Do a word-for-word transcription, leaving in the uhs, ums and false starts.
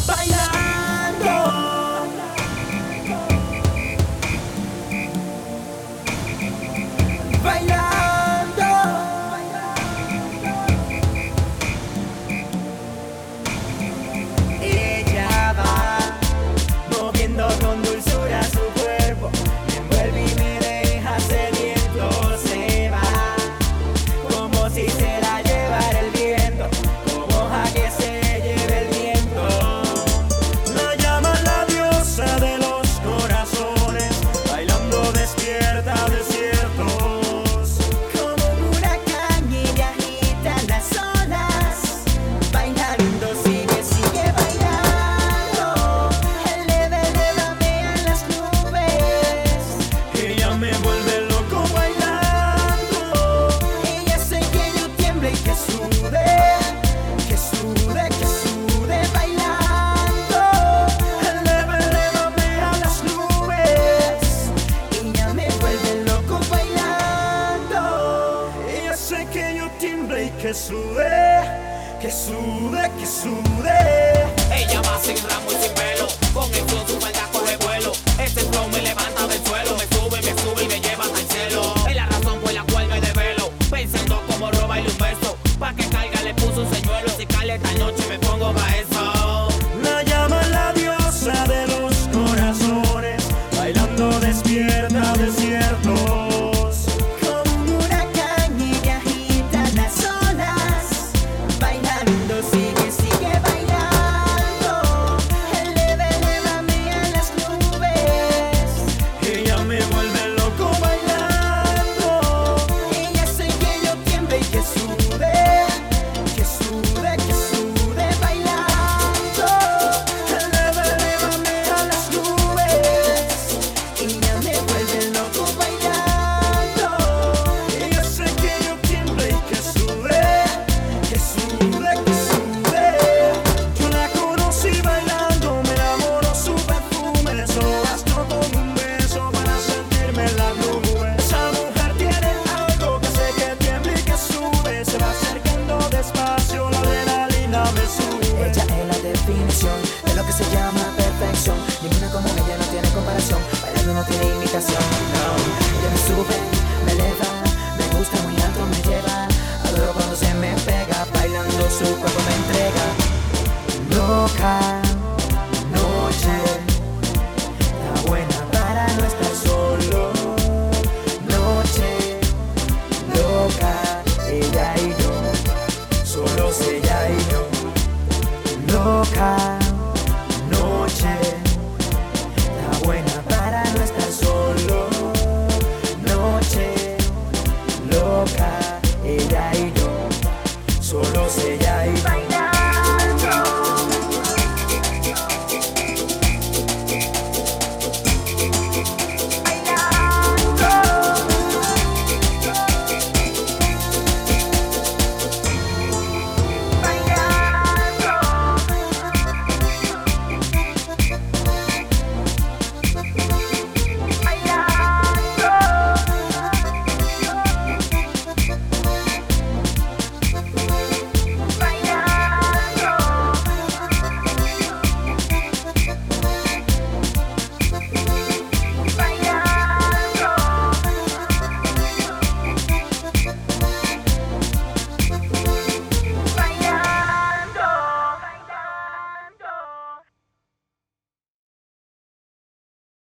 bailando, bailando. Ella va moviendo con dulzura su cuerpo, me envuelve y me deja sediento. Se va como si se la llevara el viento, como hoja que se lleve el viento. La llaman la diosa de los corazones, bailando despierta desiertos. Como un huracán ella agita las olas, bailando sigue, sigue bailando. Eleva, elévame a las nubes. Ella me vuelve loco bailando. Ella hace que yo tiemble y que sude, que sude, que sude bailando. Eleva, elévame a las nubes. Ella me vuelve loco bailando. Ella hace que yo tiemble y que sude, que sude, que sude. Ella va sin ramo y sin pelo, con el flow su maldad coge vuelo. Este flow me levanta del suelo, me sube, me sube y me lleva hasta el cielo. Es la razón por la cual me develo, pensando como robarle un beso. Pa' que carga le puso un señuelo, si cale esta noche me pongo pa' eso. La llaman la diosa de los corazones, bailando despierta desiertos. Como un huracán ella agita las olas, bailando sigue, sigue bailando. Eleva, elévame a las nubes. Ella me vuelve loco bailando. Ella hace que yo tiemble y que sude, que sude, que sude bailando. Eleva, elévame a las nubes. Ella me vuelve loco bailando. Ella hace que yo tiemble y que sude, que sude, que sude. Yo la conocí bailando, me enamoró su perfume. Solo bastó con un beso para sentirme en las nubes. Esa mujer tiene algo que hace que tiemble y que sube. Se va acercando despacio, la adrenalina me sube. Ella es la definición de lo que se llama perfección. Ninguna como ella no tiene comparación, bailando no tiene imitación. No, ella me sube, me eleva, me gusta muy alto, me lleva. Adoro cuando se me pega, bailando su cuerpo me entrega. Loca noche, la buena para no estar solo. Noche loca, ella y yo, solos ella y yo. Loca